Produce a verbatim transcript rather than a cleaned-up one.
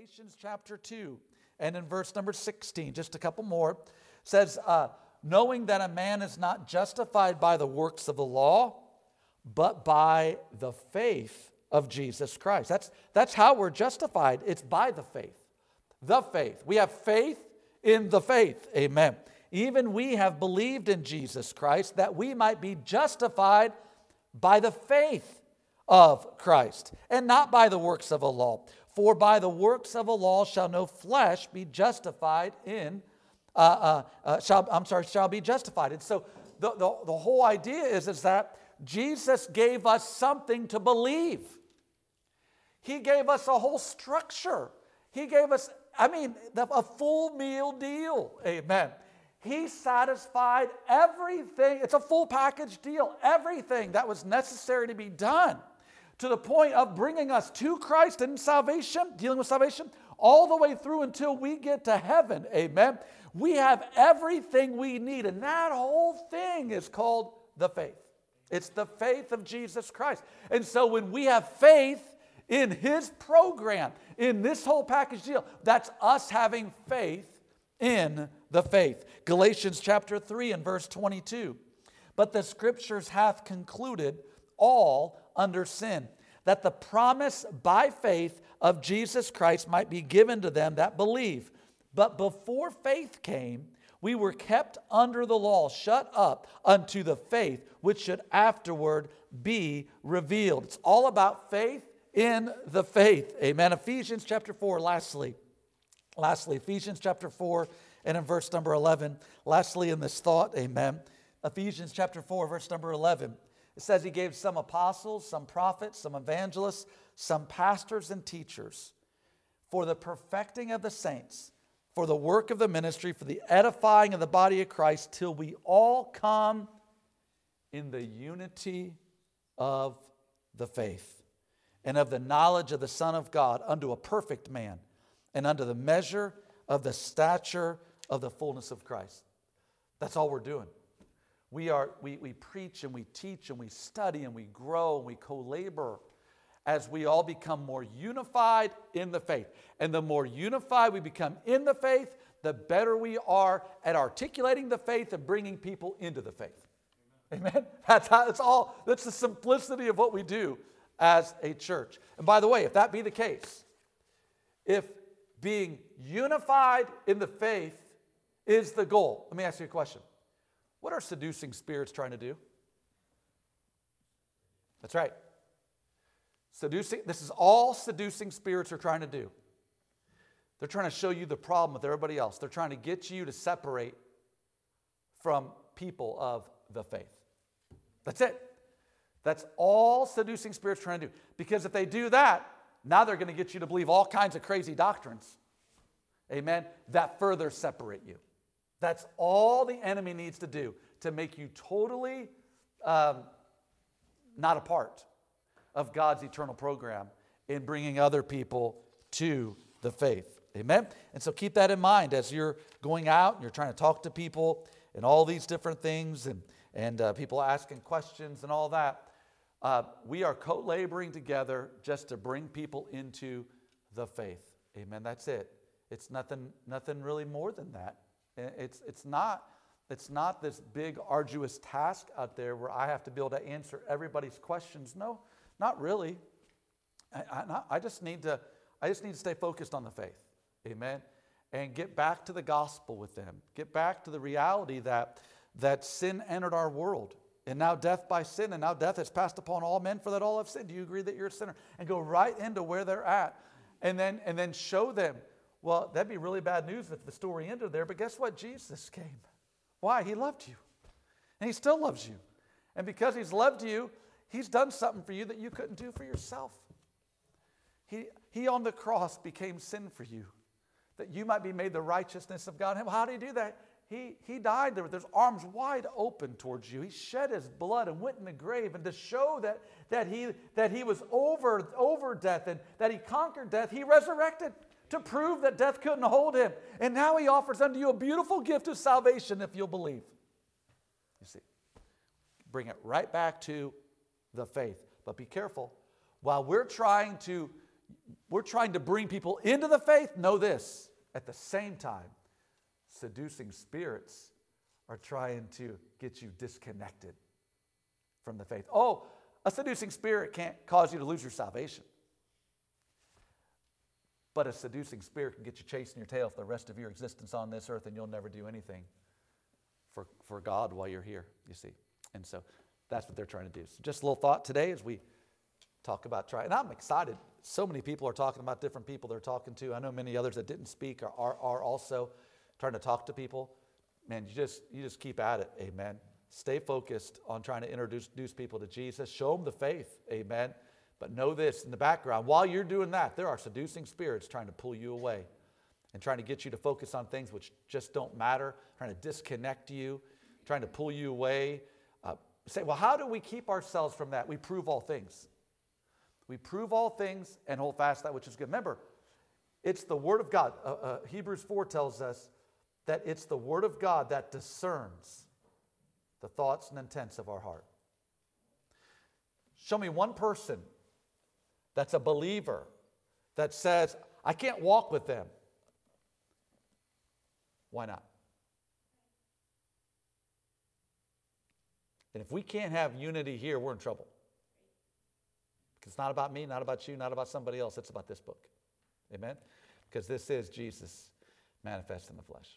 Galatians chapter two and in verse number sixteen, just a couple more, says, uh, knowing that a man is not justified by the works of the law, but by the faith of Jesus Christ. That's, that's how we're justified. It's by the faith. The faith. We have faith in the faith. Amen. Even we have believed in Jesus Christ that we might be justified by the faith of Christ and not by the works of a law. For by the works of a law shall no flesh be justified in, uh, uh, uh, shall, I'm sorry, shall be justified. And so the, the, the whole idea is, is that Jesus gave us something to believe. He gave us a whole structure. He gave us, I mean, a full meal deal. Amen. He satisfied everything. It's a full package deal. Everything that was necessary to be done to the point of bringing us to Christ and salvation, dealing with salvation, all the way through until we get to heaven. Amen. We have everything we need. And that whole thing is called the faith. It's the faith of Jesus Christ. And so when we have faith in His program, in this whole package deal, that's us having faith in the faith. Galatians chapter three and verse twenty-two. But the Scriptures hath concluded all under sin, that the promise by faith of Jesus Christ might be given to them that believe. But before faith came, we were kept under the law, shut up unto the faith which should afterward be revealed. It's all about faith in the faith. Amen. Ephesians chapter four, lastly. Lastly, Ephesians chapter four and in verse number eleven. Lastly in this thought, amen. Ephesians chapter four, verse number eleven. It says He gave some apostles, some prophets, some evangelists, some pastors and teachers for the perfecting of the saints, for the work of the ministry, for the edifying of the body of Christ, till we all come in the unity of the faith and of the knowledge of the Son of God, unto a perfect man, and unto the measure of the stature of the fullness of Christ. That's all we're doing. We are we, we preach and we teach and we study and we grow and we co-labor as we all become more unified in the faith. And the more unified we become in the faith, the better we are at articulating the faith and bringing people into the faith. Amen. Amen? That's how, that's all. That's the simplicity of what we do as a church. And by the way, if that be the case, if being unified in the faith is the goal, let me ask you a question. What are seducing spirits trying to do? That's right. Seducing, this is all seducing spirits are trying to do. They're trying to show you the problem with everybody else. They're trying to get you to separate from people of the faith. That's it. That's all seducing spirits trying to do. Because if they do that, now they're going to get you to believe all kinds of crazy doctrines. Amen. That further separate you. That's all the enemy needs to do to make you totally um, not a part of God's eternal program in bringing other people to the faith. Amen? And so keep that in mind as you're going out and you're trying to talk to people and all these different things and, and uh, people asking questions and all that. Uh, we are co-laboring together just to bring people into the faith. Amen? That's it. It's nothing, nothing really more than that. It's, it's, not, it's not this big, arduous task out there where I have to be able to answer everybody's questions. No, not really. I, I, not, I, just need to, I just need to stay focused on the faith. Amen? And get back to the gospel with them. Get back to the reality that, that sin entered our world. And now death by sin, and now death has passed upon all men, for that all have sinned. Do you agree that you're a sinner? And go right into where they're at. And then, and then show them, well, that'd be really bad news if the story ended there, but guess what? Jesus came. Why? He loved you. And He still loves you. And because He's loved you, He's done something for you that you couldn't do for yourself. He, he on the cross became sin for you, that you might be made the righteousness of God. How did He do that? He, he died there with His arms wide open towards you. He shed His blood and went in the grave. And to show that, that, he, that he was over, over death and that He conquered death, He resurrected to prove that death couldn't hold Him. And now He offers unto you a beautiful gift of salvation if you'll believe. You see, bring it right back to the faith. But be careful. While we're trying to we're trying to bring people into the faith. Know this, at the same time, seducing spirits are trying to get you disconnected from the faith. Oh, a seducing spirit can't cause you to lose your salvation. But a seducing spirit can get you chasing your tail for the rest of your existence on this earth, and you'll never do anything for, for God while you're here, you see. And so that's what they're trying to do. So just a little thought today as we talk about trying. And I'm excited. So many people are talking about different people they're talking to. I know many others that didn't speak are, are, are also trying to talk to people. Man, you just, you just keep at it, amen. Stay focused on trying to introduce, introduce people to Jesus. Show them the faith, amen. But know this in the background, while you're doing that, there are seducing spirits trying to pull you away and trying to get you to focus on things which just don't matter, trying to disconnect you, trying to pull you away. Uh, say, well, how do we keep ourselves from that? We prove all things. We prove all things and hold fast that which is good. Remember, it's the Word of God. Uh, uh, Hebrews four tells us that it's the Word of God that discerns the thoughts and intents of our heart. Show me one person that's a believer that says, I can't walk with them. Why not? And if we can't have unity here, we're in trouble. Because it's not about me, not about you, not about somebody else. It's about this book. Amen? Because this is Jesus manifest in the flesh.